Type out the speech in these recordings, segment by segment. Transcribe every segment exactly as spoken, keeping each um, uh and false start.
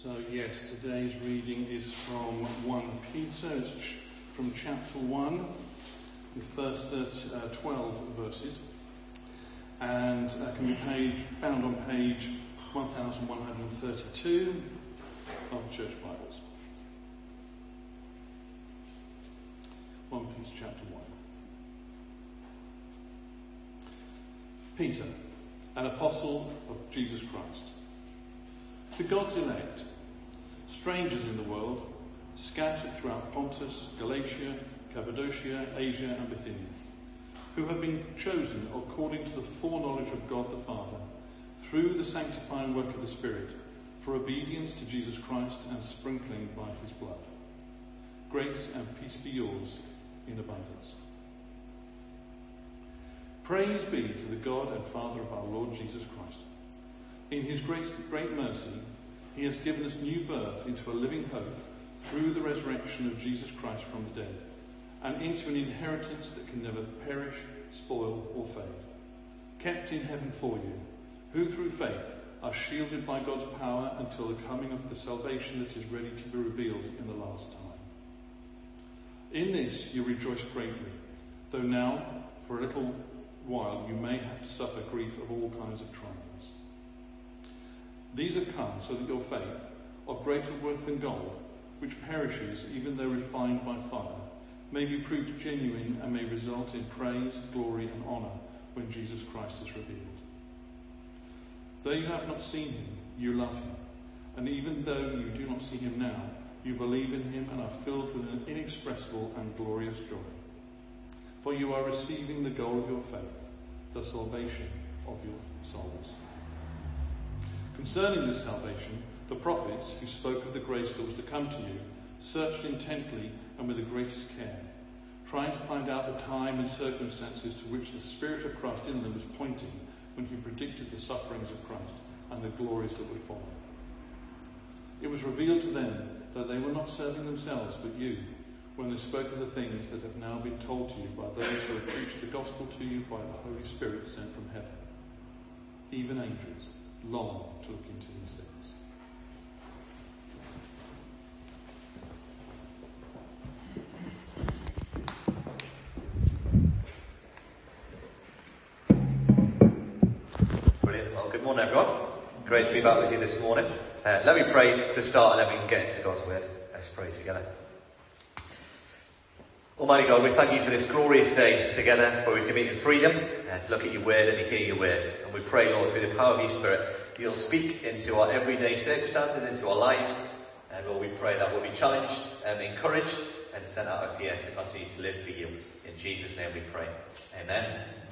So yes, today's reading is from First Peter, it's from chapter one, the first uh, twelve verses, and uh, can be page, found on page one thousand one hundred thirty-two of Church Bibles. First Peter chapter one. Peter, an apostle of Jesus Christ, to God's elect, strangers in the world, scattered throughout Pontus, Galatia, Cappadocia, Asia and Bithynia, who have been chosen according to the foreknowledge of God the Father, through the sanctifying work of the Spirit, for obedience to Jesus Christ and sprinkling by his blood. Grace and peace be yours in abundance. Praise be to the God and Father of our Lord Jesus Christ. In his great, great mercy, he has given us new birth into a living hope through the resurrection of Jesus Christ from the dead, and into an inheritance that can never perish, spoil, or fade, kept in heaven for you, who through faith are shielded by God's power until the coming of the salvation that is ready to be revealed in the last time. In this you rejoice greatly, though now, for a little while, you may have to suffer grief of all kinds of trials. These have come so that your faith, of greater worth than gold, which perishes even though refined by fire, may be proved genuine and may result in praise, glory and honour when Jesus Christ is revealed. Though you have not seen him, you love him, and even though you do not see him now, you believe in him and are filled with an inexpressible and glorious joy. For you are receiving the goal of your faith, the salvation of your souls. Concerning this salvation, the prophets who spoke of the grace that was to come to you searched intently and with the greatest care, trying to find out the time and circumstances to which the Spirit of Christ in them was pointing when he predicted the sufferings of Christ and the glories that would follow. It was revealed to them that they were not serving themselves but you, when they spoke of the things that have now been told to you by those who have preached the gospel to you by the Holy Spirit sent from heaven. Even angels long to look into these things. Brilliant. Well, good morning, everyone. Great to be back with you this morning. Uh, let me pray for a start and then we can get into God's word. Let's pray together. Almighty God, we thank you for this glorious day together where we can meet in freedom uh, to look at your word and to hear your word. And we pray, Lord, through the power of your Spirit, you'll speak into our everyday circumstances, into our lives. And Lord, we pray that we'll be challenged and encouraged and sent out of fear to continue to live for you. In Jesus' name we pray. Amen.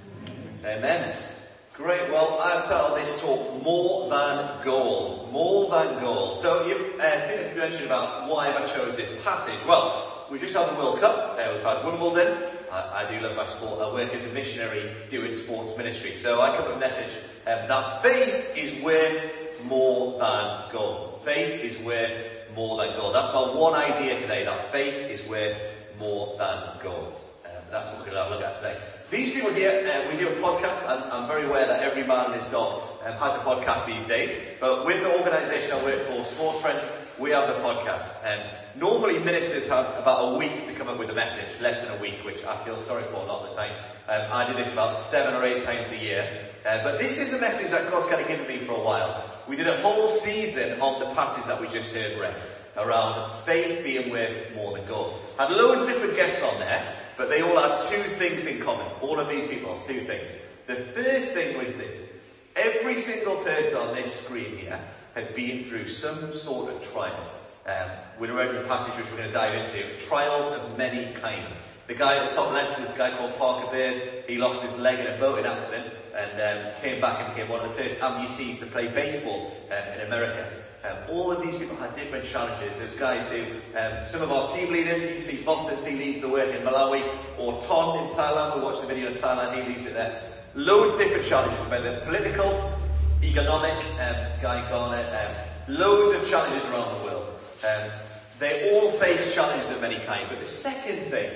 Amen. Amen. Great. Well, I've titled this talk More Than Gold. More Than Gold. So you've uh, been interested about why I chose this passage. Well, we've just had the World Cup, uh, we've had Wimbledon. I, I do love my sport. I work as a missionary doing sports ministry. So I come with a message um, that faith is worth more than gold. Faith is worth more than gold. That's my one idea today, that faith is worth more than gold. Uh, that's what we're going to have a look at today. These people here, uh, we do a podcast. I'm, I'm very aware that every man and his dog um, has a podcast these days. But with the organisation I work for, Sports Friends, we have the podcast. Um, normally ministers have about a week to come up with a message, less than a week, which I feel sorry for a lot of the time. Um, I do this about seven or eight times a year. Uh, but this is a message that God's kind of given me for a while. We did a whole season on the passage that we just heard read, around faith being worth more than gold. Had loads of different guests on there, but they all had two things in common. All of these people had two things. The first thing was this. Every single person on this screen here had been through some sort of trial. Um, we're reading the passage which we're going to dive into. Trials of many kinds. The guy at the top left is a guy called Parker Bird. He lost his leg in a boating accident and um, came back and became one of the first amputees to play baseball um, in America. Um, all of these people had different challenges. There's guys who, um, some of our team leaders, you see Foster, he leads the work in Malawi, or Ton in Thailand, we watched the video in Thailand, he leads it there. Loads of different challenges, whether political, economic, um, Guy Garner, um, loads of challenges around the world. Um, they all face challenges of many kinds. But the second thing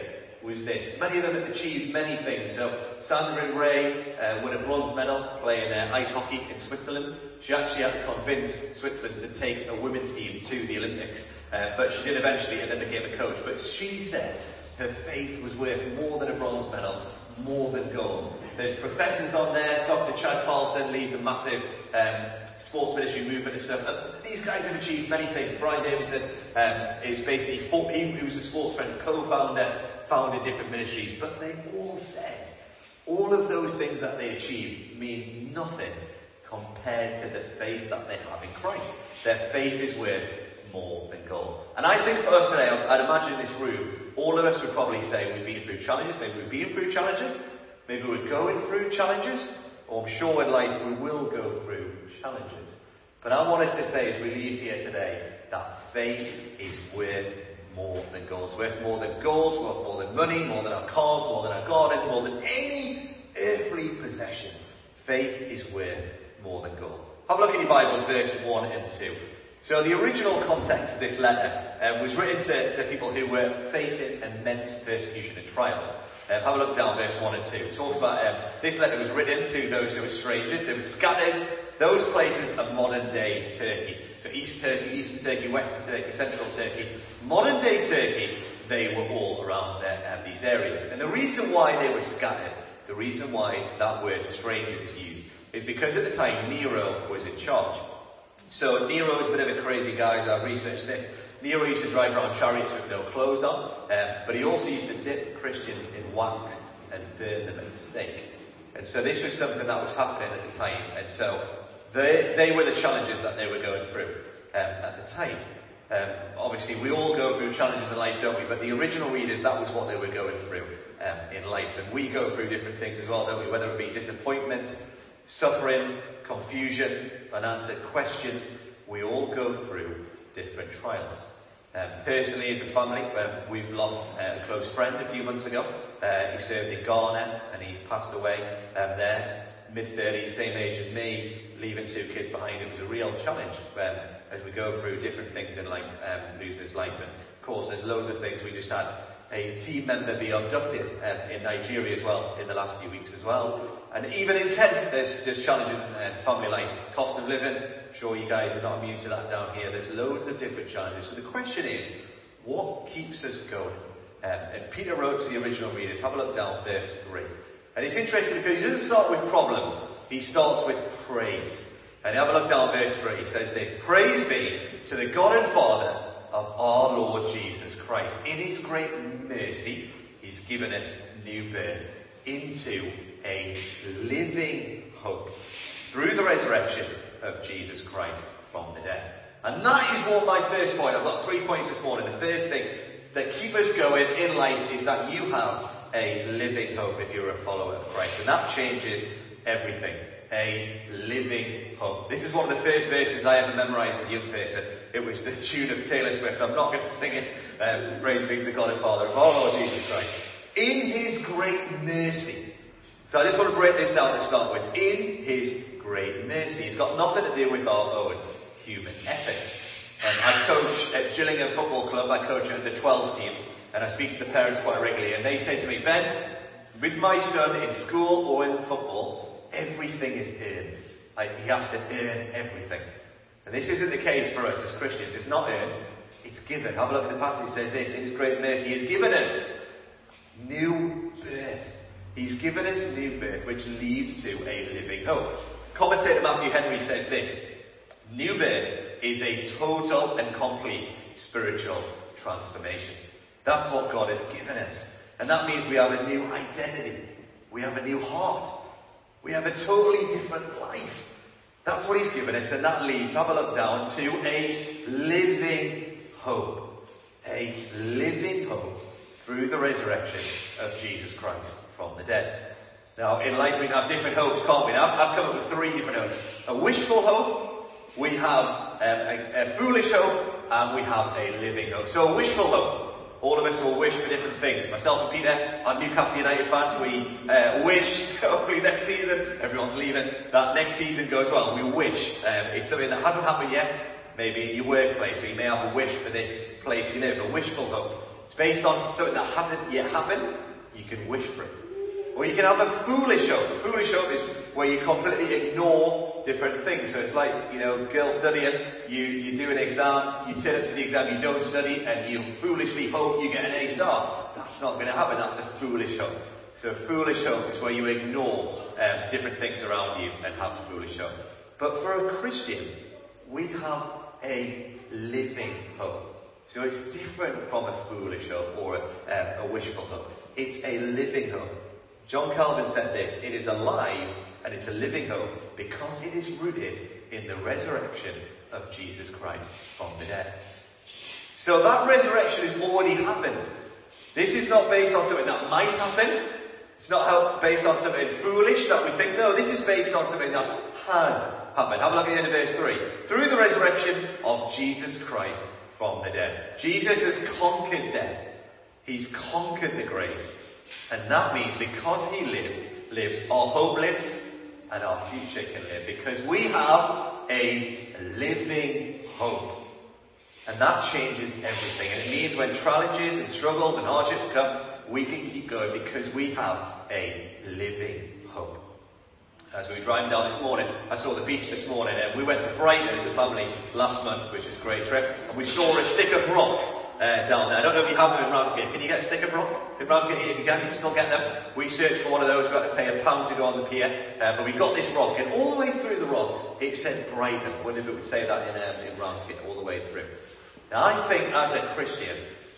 was this. Many of them had achieved many things. So Sandra and Ray uh, won a bronze medal playing uh, ice hockey in Switzerland. She actually had to convince Switzerland to take a women's team to the Olympics, uh, but she did eventually and then became a coach. But she said her faith was worth more than a bronze medal, more than gold. There's professors on there. Doctor Chad Carlson leads a massive um, sports ministry movement and stuff. And these guys have achieved many things. Brian Davidson um, is basically, four, he, he was a Sports Friends co-founder, founded different ministries. But they all said, all of those things that they achieved means nothing compared to the faith that they have in Christ. Their faith is worth more than gold. And I think for us today, I'd imagine in this room, all of us would probably say we've been through challenges. Maybe we've been through challenges. Maybe we're going through challenges. Or I'm sure in life we will go through challenges. But I want us to say as we leave here today that faith is worth more than gold. It's worth more than gold, it's worth more than money, more than our cars, more than our gardens, more than any earthly possession. Faith is worth more than gold. Have a look in your Bibles, verse one and two. So the original context of this letter um, was written to, to people who were facing immense persecution and trials. Um, have a look down verse one and two. It talks about um, this letter was written to those who were strangers. They were scattered. Those places are modern day Turkey. So East Turkey, Eastern Turkey, Western Turkey, Central Turkey. Modern day Turkey, they were all around there, um, these areas. And the reason why they were scattered, the reason why that word stranger is used, is because at the time Nero was in charge. So Nero was a bit of a crazy guy, as I've researched this. Nero used to drive around chariots with no clothes on, um, but he also used to dip Christians in wax and burn them at the stake. And so this was something that was happening at the time. And so they, they were the challenges that they were going through um, at the time. Um, obviously, we all go through challenges in life, don't we? But the original readers, that was what they were going through um, in life. And we go through different things as well, don't we? Whether it be disappointment, suffering, confusion, unanswered questions, we all go through different trials. Um, personally, as a family, um, we've lost uh, a close friend a few months ago. Uh, he served in Ghana and he passed away um, there, mid thirties, same age as me, leaving two kids behind. It was a real challenge um, as we go through different things in life, um, losing his life. And of course, there's loads of things. We just had a team member be abducted um, in Nigeria as well in the last few weeks as well. And even in Kent, there's, there's challenges in family life, cost of living. I'm sure you guys are not immune to that down here. There's loads of different challenges. So the question is, what keeps us going? Um, and Peter wrote to the original readers, have a look down verse three. And it's interesting because he doesn't start with problems, he starts with praise. And have a look down verse three, he says this: Praise be to the God and Father of our Lord Jesus Christ. In his great mercy, he's given us new birth into a living hope through the resurrection of Jesus Christ from the dead. And that is what my first point, I've got three points this morning. The first thing that keeps us going in life is that you have a living hope if you're a follower of Christ. And that changes everything. A living hope. This is one of the first verses I ever memorised as a young person. It was the tune of Taylor Swift. I'm not going to sing it. Um, praise be to the God and Father of our Lord Jesus Christ. In his great mercy. So I just want to break this down to start with. In his great mercy. It's got nothing to do with our own human efforts. Um, I coach at Gillingham Football Club. I coach at the twelves team. And I speak to the parents quite regularly. And they say to me, Ben, with my son in school or in football, everything is earned. I, he has to earn everything. And this isn't the case for us as Christians. It's not earned. It's given. Have a look at the passage. It says this: in his great mercy, he has given us new birth. He's given us new birth, which leads to a living hope. Commentator Matthew Henry says this: new birth is a total and complete spiritual transformation. That's what God has given us. And that means we have a new identity. We have a new heart. We have a totally different life. That's what he's given us. And that leads, have a look down, to a living hope. A living hope through the resurrection of Jesus Christ from the dead. Now, in life we can have different hopes, can't we? Now, I've, I've come up with three different hopes. A wishful hope, we have um, a, a foolish hope, and we have a living hope. So a wishful hope. All of us will wish for different things. Myself and Peter are Newcastle United fans. We uh, wish, hopefully next season, everyone's leaving, that next season goes well. We wish. Um, it's something that hasn't happened yet. Maybe in your workplace, or you may have a wish for this place you live, a wishful hope. it's based on something that hasn't yet happened, you can wish for it. Or you can have a foolish hope. A foolish hope is where you completely ignore different things. So it's like, you know, girls studying, you, you do an exam, you turn up to the exam, you don't study, and you foolishly hope you get an A star. That's not going to happen. That's a foolish hope. So a foolish hope is where you ignore um, different things around you and have a foolish hope. But for a Christian, we have a living hope. So it's different from a foolish hope or a, um, a wishful hope. It's a living hope. John Calvin said this: it is alive and it's a living hope because it is rooted in the resurrection of Jesus Christ from the dead. So that resurrection has already happened. This is not based on something that might happen. It's not how, based on something foolish that we think. No, this is based on something that has happened. Have a look at the end of verse three. Through the resurrection of Jesus Christ from the dead. Jesus has conquered death. He's conquered the grave. And that means because he live, lives, our hope lives, and our future can live. Because we have a living hope. And that changes everything. And it means when challenges and struggles and hardships come, we can keep going because we have a living hope. As we were driving down this morning, I saw the beach this morning, and we went to Brighton as a family last month, which was a great trip, and we saw a stick of rock uh, down there. I don't know if you have them in Ramsgate. Can you get a stick of rock in Ramsgate? If you can, you can still get them. We searched for one of those. We had to pay a pound to go on the pier, uh, but we got this rock, and all the way through the rock, it said Brighton. I wonder if it would say that in, um, in Ramsgate all the way through. Now, I think as a Christian,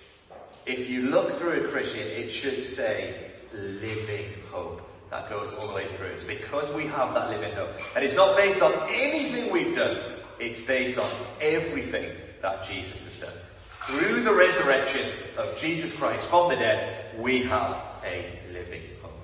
if you look through a Christian, it should say living hope. That goes all the way through. It's because we have that living hope. And it's not based on anything we've done. It's based on everything that Jesus has done. Through the resurrection of Jesus Christ from the dead, we have a living hope.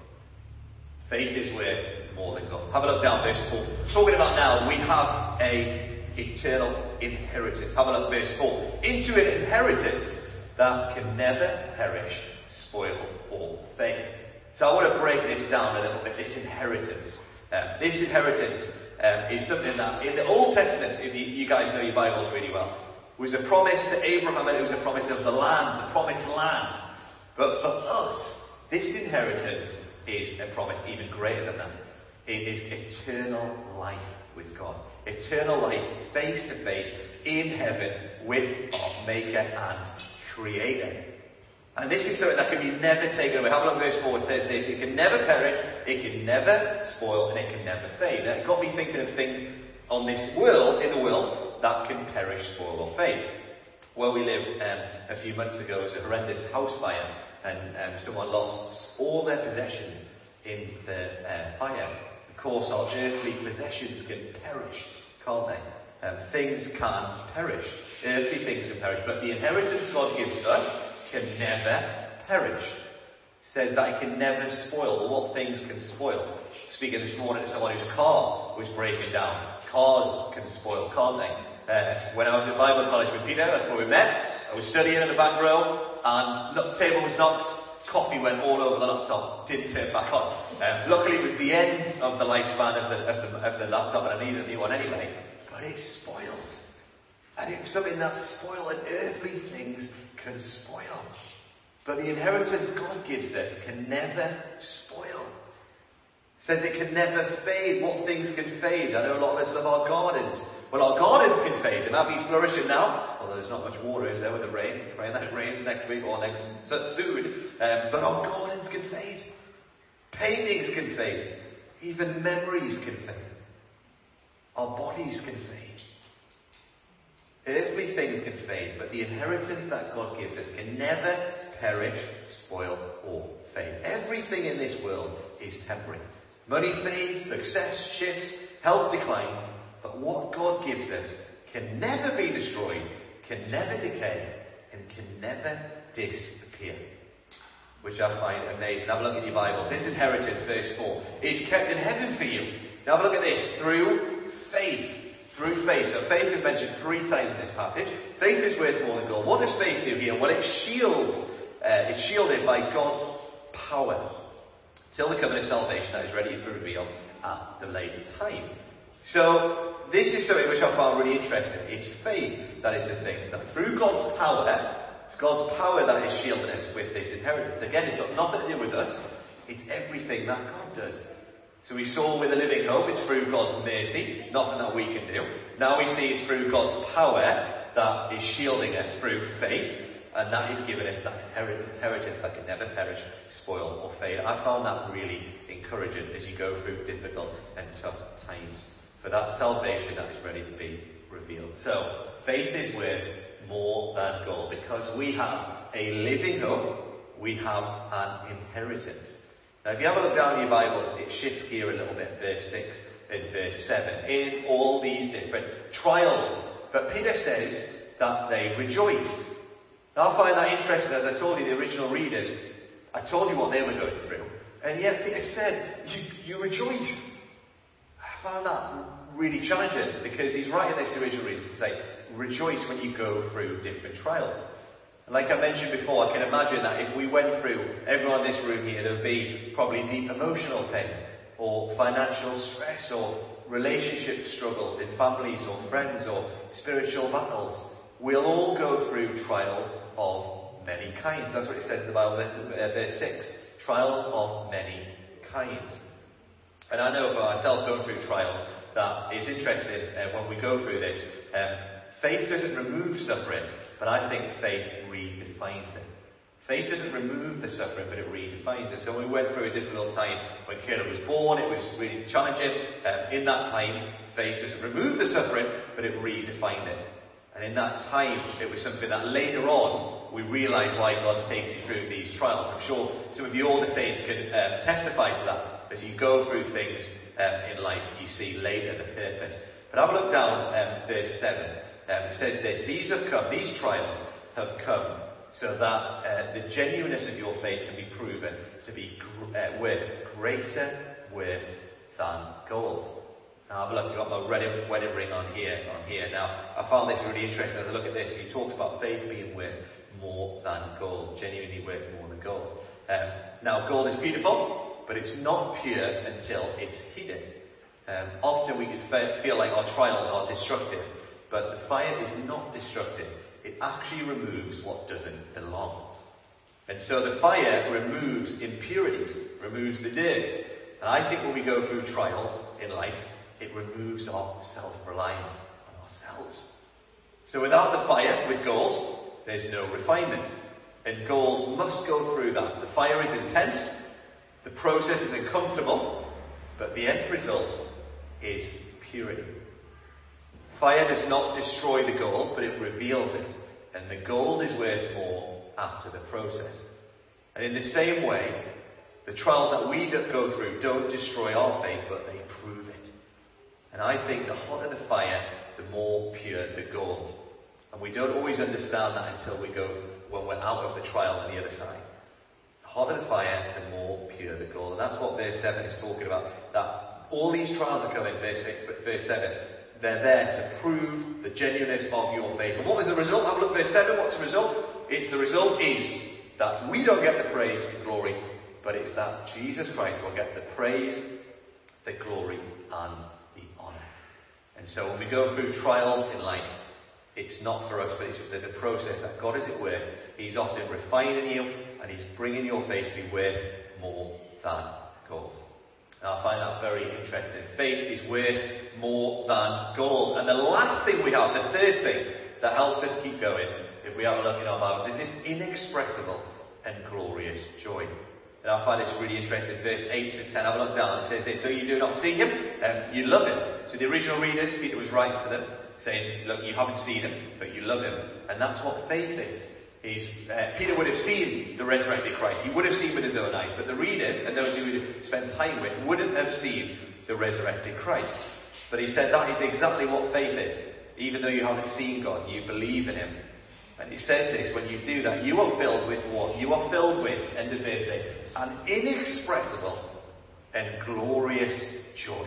Faith is worth more than gold. Have a look down verse four. Talking about now, we have a eternal inheritance. Have a look verse four. Into an inheritance that can never perish, spoil, or fade. So I want to break this down a little bit, this inheritance. Um, this inheritance um, is something that in the Old Testament, if you, you guys know your Bibles really well, was a promise to Abraham, and it was a promise of the land, the promised land. But for us, this inheritance is a promise even greater than that. It is eternal life with God. Eternal life face to face in heaven with our Maker and Creator. And this is something that can be never taken away. Have a look at verse four. It says this: it can never perish, it can never spoil, and it can never fade. Now, it got me thinking of things on this world, in the world, that can perish, spoil, or fade. Where we live um, a few months ago was a horrendous house fire, and um, someone lost all their possessions in the uh, fire. Of course, our earthly possessions can perish, can't they? Um, things can perish. Earthly things can perish, but the inheritance God gives us can never perish. It says that it can never spoil. Well, what things can spoil? Speaking this morning to someone whose car was breaking down. Cars can spoil, can't they? Uh, when I was at Bible college with Peter, that's where we met. I was studying in the back row, and the table was knocked. Coffee went all over the laptop. Didn't turn back on. Uh, luckily, it was the end of the lifespan of the, of the, of the laptop, and I needed a new one anyway. But it spoiled. And it's something that's spoiled, and earthly things can spoil. But the inheritance God gives us can never spoil. It says it can never fade. What things can fade? I know a lot of us love our gardens. Well, our gardens can fade. They might be flourishing now, although there's not much water, is there, with the rain? Praying that it rains next week or next soon. Um, but our gardens can fade. Paintings can fade. Even memories can fade. Our bodies can fade. Earthly things can fade, but the inheritance that God gives us can never perish, spoil, or fade. Everything in this world is temporary. Money fades, success shifts, health declines, but what God gives us can never be destroyed, can never decay, and can never disappear. Which I find amazing. Have a look at your Bibles. This inheritance, verse four, is kept in heaven for you. Now have a look at this. Through faith. Through faith. So faith is mentioned three times in this passage. Faith is worth more than gold. What does faith do here? Well, it shields, uh, it's shielded by God's power till the coming of salvation that is ready to be revealed at the later time. So this is something which I found really interesting. It's faith that is the thing. That through God's power It's God's power that is shielding us with this inheritance. Again, it's got nothing to do with us. It's everything that God does. So we saw with the living hope, it's through God's mercy, nothing that we can do. Now we see it's through God's power that is shielding us through faith, and that is giving us that inheritance that can never perish, spoil or fade. I found that really encouraging as you go through difficult and tough times, for that salvation that is ready to be revealed. So faith is worth more than gold, because we have a living hope, we have an inheritance. Now, if you have a look down in your Bibles, it shifts gear a little bit, verse six and verse seven. In all these different trials. But Peter says that they rejoiced. Now, I find that interesting. As I told you, the original readers, I told you what they were going through. And yet Peter said, you, you rejoice. I found that really challenging, because he's writing this to original readers to say, rejoice when you go through different trials. Like I mentioned before, I can imagine that if we went through, everyone in this room here, there would be probably deep emotional pain, or financial stress, or relationship struggles in families or friends, or spiritual battles. We'll all go through trials of many kinds. That's what it says in the Bible, verse six. Trials of many kinds. And I know for myself, going through trials, that it's interesting uh, when we go through this. Um, faith doesn't remove suffering, but I think faith redefines it. Faith doesn't remove the suffering, but it redefines it. So we went through a difficult time when Caleb was born. It was really challenging. Um, in that time, faith doesn't remove the suffering, but it redefined it. And in that time, it was something that later on, we realise why God takes you through these trials. I'm sure some of you older saints can um, testify to that. As you go through things um, in life, you see later the purpose. But have a look down, um, verse seven. Um, it says this: these have come, these trials have come, so that uh, the genuineness of your faith can be proven to be gr- uh, worth greater worth than gold. Now have a look, I've got my wedding, wedding ring on here, on here. Now, I found this really interesting as I look at this. He talks about faith being worth more than gold, genuinely worth more than gold. Um, now, gold is beautiful, but it's not pure until it's heated. Um, often we can fe- feel like our trials are destructive, but the fire is not destructive. It actually removes what doesn't belong. And so the fire removes impurities, removes the dirt. And I think when we go through trials in life, it removes our self-reliance on ourselves. So without the fire, with gold, there's no refinement. And gold must go through that. The fire is intense, the process is uncomfortable, but the end result is purity. Fire does not destroy the gold, but it reveals it. And the gold is worth more after the process. And in the same way, the trials that we go through don't destroy our faith, but they prove it. And I think the hotter the fire, the more pure the gold. And we don't always understand that until we go, when we're out of the trial on the other side. The hotter the fire, the more pure the gold. And that's what verse seven is talking about. That all these trials are coming, verse six, but verse seven. They're there to prove the genuineness of your faith. And what was the result? Have a look at verse seven. What's the result? It's the result is that we don't get the praise and glory, but it's that Jesus Christ will get the praise, the glory, and the honour. And so when we go through trials in life, it's not for us, but it's, there's a process that God is at work. He's often refining you, and he's bringing your faith to be worth more than gold. And I find that very interesting. Faith is worth more than gold. And the last thing we have, the third thing that helps us keep going, if we have a look in our Bibles, is this inexpressible and glorious joy. And I find this really interesting. Verse eight to ten, have a look down. It says this: so you do not see him, um, you love him. So the original readers, Peter was writing to them, saying, look, you haven't seen him, but you love him. And that's what faith is. He's, uh, Peter would have seen the resurrected Christ. He would have seen with his own eyes. But the readers, and those who would spend time with, wouldn't have seen the resurrected Christ. But he said that is exactly what faith is. Even though you haven't seen God, you believe in him. And he says this: when you do that, you are filled with what? You are filled with, end of verse eight, an inexpressible and glorious joy.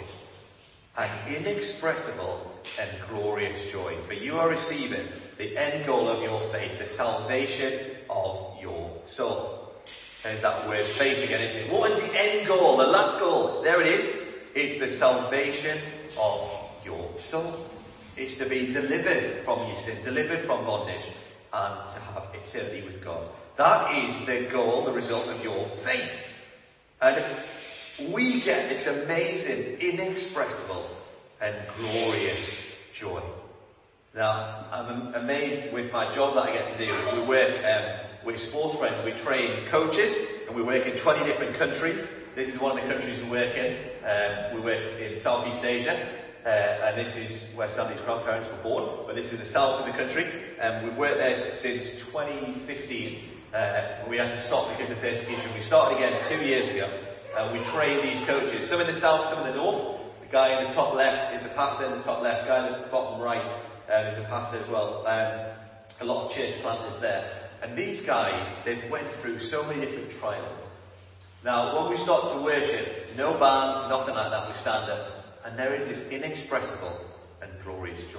An inexpressible and glorious joy. For you are receiving the end goal of your faith, the salvation of your soul. There's that word faith again, isn't it? What is the end goal, the last goal? There it is. It's the salvation of your soul. It's to be delivered from your sin, delivered from bondage, and to have eternity with God. That is the goal, the result of your faith. And we get this amazing, inexpressible and glorious joy. Now, I'm amazed with my job that I get to do. We work um, with sports friends. We train coaches, and we work in twenty different countries. This is one of the countries we work in. Um, we work in Southeast Asia, uh, and this is where Sandy's grandparents were born, but this is the south of the country. Um, we've worked there since twenty fifteen. Uh, we had to stop because of persecution. We started again two years ago, and we train these coaches. Some in the south, some in the north. The guy in the top left is the pastor in the top left. The guy in the bottom right um, is the pastor as well. Um, a lot of church planters there. And these guys, they've went through so many different trials. Now, when we start to worship, no band, nothing like that, we stand up, and there is this inexpressible and glorious joy.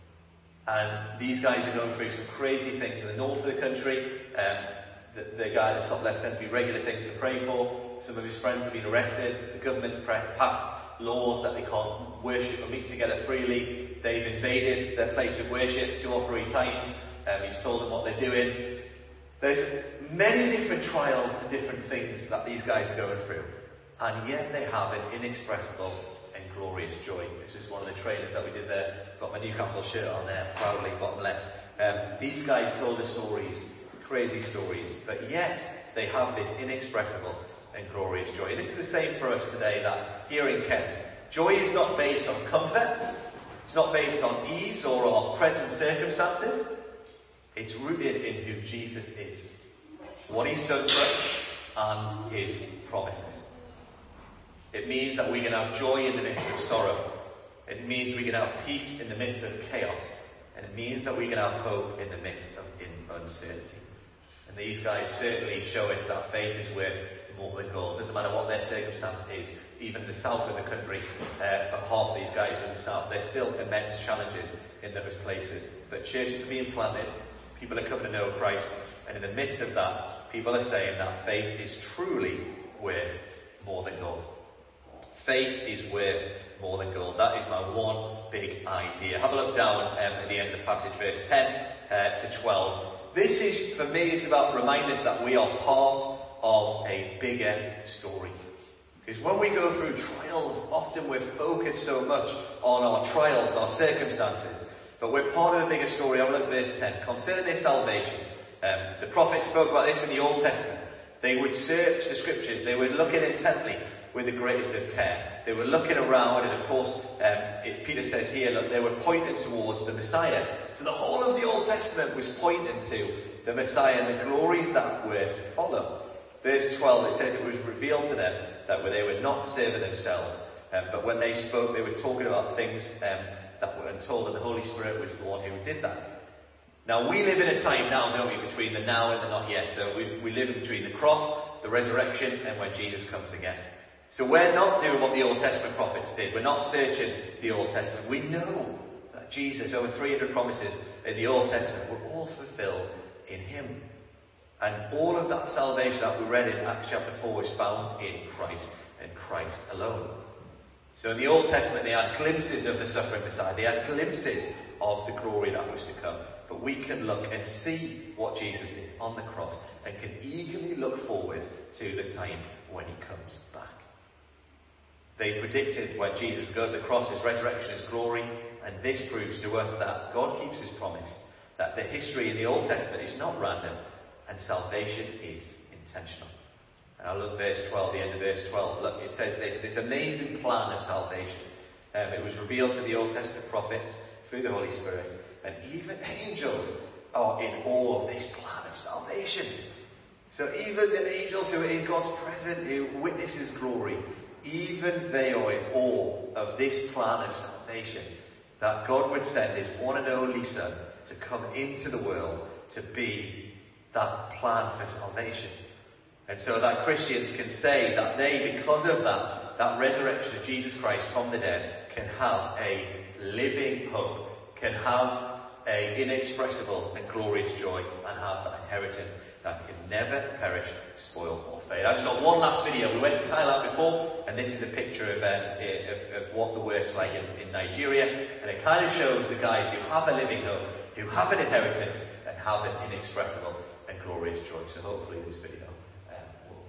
And these guys are going through some crazy things in the north of the country. Um, the, the guy at the top left sends me regular things to pray for. Some of his friends have been arrested. The government's passed laws that they can't worship or meet together freely. They've invaded their place of worship two or three times. Um, he's told them what they're doing. There's many different trials and different things that these guys are going through. And yet they have an inexpressible and glorious joy. This is one of the trainers that we did there. Got my Newcastle shirt on there, proudly, bottom left. Um, these guys told us stories, crazy stories, but yet they have this inexpressible and glorious joy. This is the same for us today, that here in Kent, joy is not based on comfort. It's not based on ease or on present circumstances. It's rooted in who Jesus is, what he's done for us, and his promises. It means that we can have joy in the midst of sorrow. It means we can have peace in the midst of chaos. And it means that we can have hope in the midst of uncertainty. And these guys certainly show us that faith is worth more than gold. Doesn't matter what their circumstance is. Even in the south of the country, uh, half these guys are in the south. There's still immense challenges in those places. But churches are being planted. People are coming to know Christ. And in the midst of that, people are saying that faith is truly worth more than gold. Faith is worth more than gold. That is my one big idea. Have a look down um, at the end of the passage, verse ten uh, to twelve. This is, for me, it's about reminding us that we are part of a bigger story. Because when we go through trials, often we're focused so much on our trials, our circumstances. But we're part of a bigger story. Have a look at verse ten. Consider their salvation. Um, the prophets spoke about this in the Old Testament. They would search the scriptures. They would look at it intently with the greatest of care. They were looking around, and of course, um, it, Peter says here, look, they were pointing towards the Messiah. So the whole of the Old Testament was pointing to the Messiah and the glories that were to follow. Verse twelve, it says it was revealed to them that they were not serving themselves, um, but when they spoke, they were talking about things um, that were untold, and the Holy Spirit was the one who did that. Now, we live in a time now, don't we, between the now and the not yet. So we we live in between the cross, the resurrection, and when Jesus comes again. So we're not doing what the Old Testament prophets did. We're not searching the Old Testament. We know that Jesus, over three hundred promises in the Old Testament, were all fulfilled in him. And all of that salvation that we read in Acts chapter four is found in Christ and Christ alone. So in the Old Testament they had glimpses of the suffering Messiah. They had glimpses of the glory that was to come. But we can look and see what Jesus did on the cross and can eagerly look forward to the time when he comes back. They predicted when Jesus would go to the cross, his resurrection, his glory, and this proves to us that God keeps his promise, that the history in the Old Testament is not random, and salvation is intentional. And I love verse twelve, the end of verse twelve. Look, it says this, this amazing plan of salvation. Um, it was revealed to the Old Testament prophets through the Holy Spirit, and even angels are in awe of this plan of salvation. So even the angels who are in God's presence, who witness his glory, even they are in awe of this plan of salvation, that God would send his one and only Son to come into the world to be that plan for salvation. And so that Christians can say that they, because of that, that resurrection of Jesus Christ from the dead, can have a living hope, can have a inexpressible and glorious joy, and have that inheritance that can never perish, spoil or fade. I've just got one last video. We went to Thailand before, and this is a picture of, um, of, of what the work's like in, in Nigeria, and it kind of shows the guys who have a living hope, who have an inheritance, and have an inexpressible and glorious joy. So hopefully this video um, will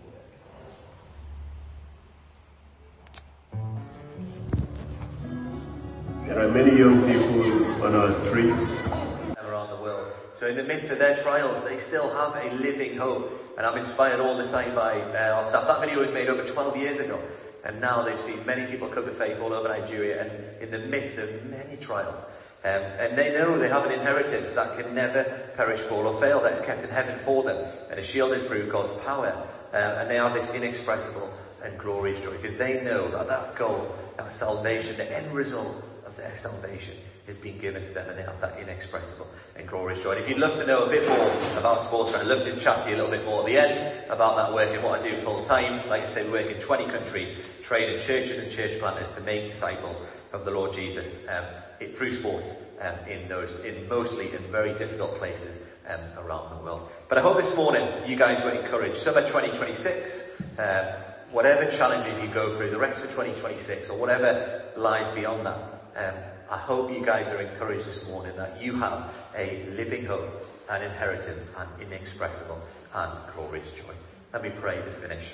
work. There are many young people on our streets around the world. So in the midst of their trials, they still have a living hope. And I'm inspired all the time by uh, our staff. That video was made over twelve years ago. And now they've seen many people come to faith all over Nigeria and in the midst of many trials. Um, and they know they have an inheritance that can never perish, fall or fail, that's kept in heaven for them and is shielded through God's power. Um, and they have this inexpressible and glorious joy because they know that that goal, that salvation, the end result of their salvation has been given to them, and they have that inexpressible and glorious joy. And if you'd love to know a bit more about sports, I'd love to chat to you a little bit more at the end about that work and what I do full time. Like I say, we work in twenty countries, training churches and church planters to make disciples of the Lord Jesus um, it, through sports um, in those, in mostly in very difficult places um, around the world. But I hope this morning you guys were encouraged. Summer twenty twenty-six, um, whatever challenges you go through, the rest of twenty twenty-six or whatever lies beyond that, um, I hope you guys are encouraged this morning that you have a living hope, an inheritance, and inexpressible and glorious joy. Let me pray to finish.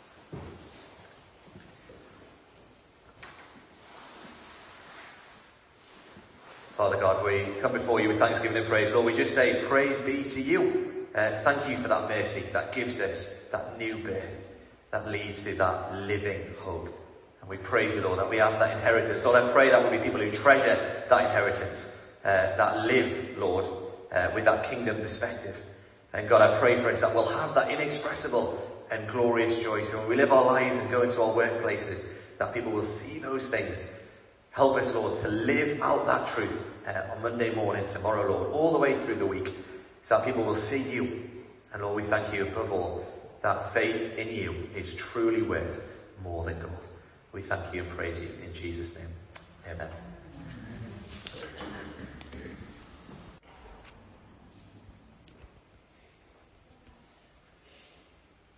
Father God, we come before you with thanksgiving and praise. Lord, we just say praise be to you. Uh, thank you for that mercy that gives us that new birth, that leads to that living hope. And we praise you, Lord, that we have that inheritance. Lord, I pray that we'll be people who treasure that inheritance, uh, that live, Lord, uh, with that kingdom perspective. And God, I pray for us that we'll have that inexpressible and glorious joy. So when we live our lives and go into our workplaces, that people will see those things. Help us, Lord, to live out that truth uh, on Monday morning, tomorrow, Lord, all the way through the week, so that people will see you. And Lord, we thank you above all that faith in you is truly worth more than gold. We thank you and praise you in Jesus' name. Amen.